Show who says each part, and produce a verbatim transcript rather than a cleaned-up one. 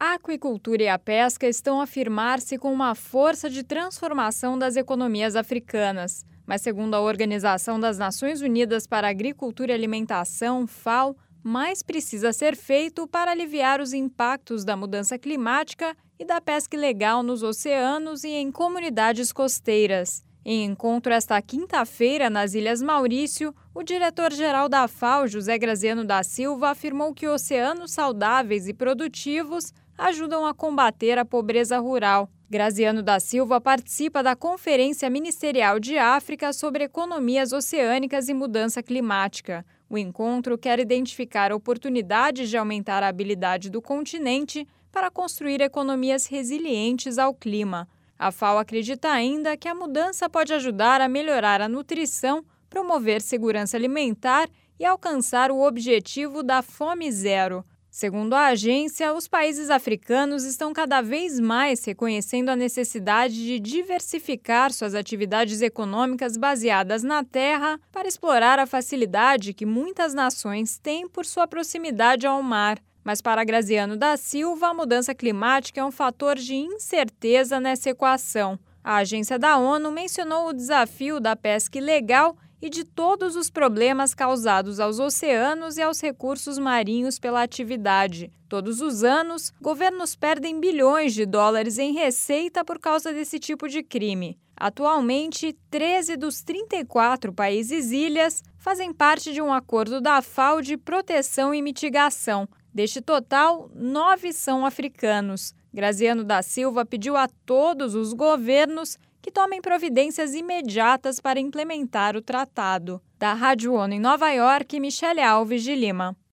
Speaker 1: A aquicultura e a pesca estão a firmar-se com uma força de transformação das economias africanas. Mas, segundo a Organização das Nações Unidas para a Agricultura e Alimentação, FAO, mais precisa ser feito para aliviar os impactos da mudança climática e da pesca ilegal nos oceanos e em comunidades costeiras. Em encontro esta quinta-feira nas Ilhas Maurício, o diretor-geral da FAO, José Graziano da Silva, afirmou que oceanos saudáveis e produtivos ajudam a combater a pobreza rural. Graziano da Silva participa da Conferência Ministerial de África sobre Economias Oceânicas e Mudança Climática. O encontro quer identificar oportunidades de aumentar a habilidade do continente para construir economias resilientes ao clima. A FAO acredita ainda que a mudança pode ajudar a melhorar a nutrição, promover segurança alimentar e alcançar o objetivo da fome zero. Segundo a agência, os países africanos estão cada vez mais reconhecendo a necessidade de diversificar suas atividades econômicas baseadas na terra para explorar a facilidade que muitas nações têm por sua proximidade ao mar. Mas para Graziano da Silva, a mudança climática é um fator de incerteza nessa equação. A agência da ONU mencionou o desafio da pesca ilegal e de todos os problemas causados aos oceanos e aos recursos marinhos pela atividade. Todos os anos, governos perdem bilhões de dólares em receita por causa desse tipo de crime. Atualmente, treze dos trinta e quatro países ilhas fazem parte de um acordo da FAO de proteção e mitigação. Deste total, nove são africanos. Graziano da Silva pediu a todos os governos que tomem providências imediatas para implementar o tratado. Da Rádio ONU em Nova York, Michele Alves de Lima.